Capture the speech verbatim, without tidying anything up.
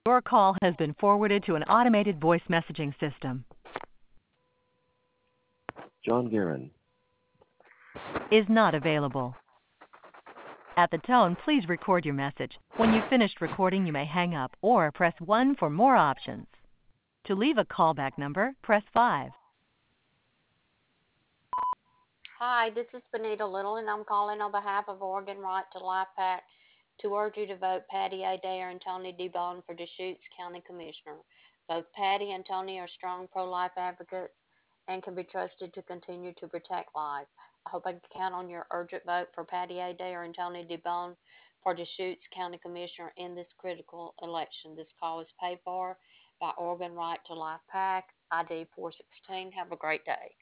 Your call has been forwarded to an automated voice messaging system. John Guerin. Is not available. At the tone, please record your message. When you've finished recording, you may hang up or press one for more options. To leave a callback number, press five. Hi, this is Benita Little, and I'm calling on behalf of Oregon Right to Life PAC to urge you to vote Patty Adair and Tony DeBone for Deschutes County Commissioner. Both Patty and Tony are strong pro-life advocates and can be trusted to continue to protect life. I hope I can count on your urgent vote for Patty Adair and Tony DeBone for Deschutes County Commissioner in this critical election. This call is paid for by Oregon Right to Life PAC, I D four sixteen. Have a great day.